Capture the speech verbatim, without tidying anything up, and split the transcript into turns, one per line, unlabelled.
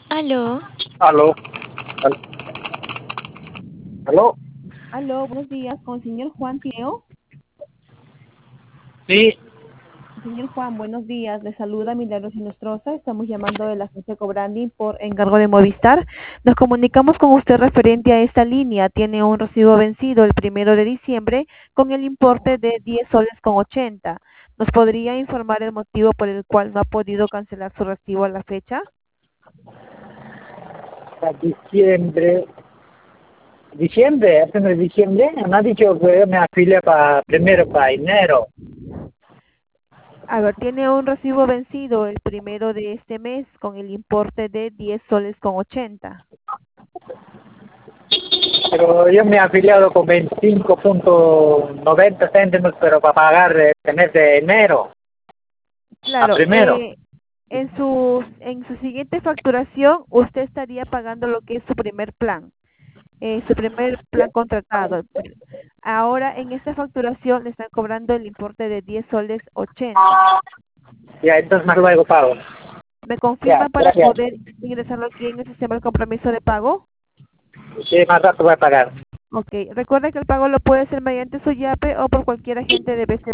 Aló.
Aló. Al- Aló.
Aló, buenos días, con el señor Juan Tineo.
Sí.
Señor Juan, buenos días. Le saluda Milagros Inostroza. Estamos llamando de la agencia Cobrandi por encargo de Movistar. Nos comunicamos con usted referente a esta línea. Tiene un recibo vencido el primero de diciembre con el importe de diez soles con ochenta. ¿Nos podría informar el motivo por el cual no ha podido cancelar su recibo a la fecha?
Para diciembre. Diciembre, este mes de diciembre. Me ha dicho que me afilia para primero para enero.
A ver, tiene un recibo vencido el primero de este mes con el importe de diez soles con ochenta.
Pero yo me he afiliado con veinticinco punto noventa céntimos, pero para pagar este mes de enero. A
Claro,
primero.
eh, en su en su siguiente facturación usted estaría pagando lo que es su primer plan, eh, su primer plan contratado. Ahora en esta facturación le están cobrando el importe de diez soles ochenta.
Ya, entonces más luego pago.
¿Me
Ya,
confirma para
gracias.
poder ingresarlo aquí en el sistema de compromiso de pago?
Sí, más rato voy a pagar.
Ok, recuerde que el pago lo puede hacer mediante su YAPE o por cualquier agente de B C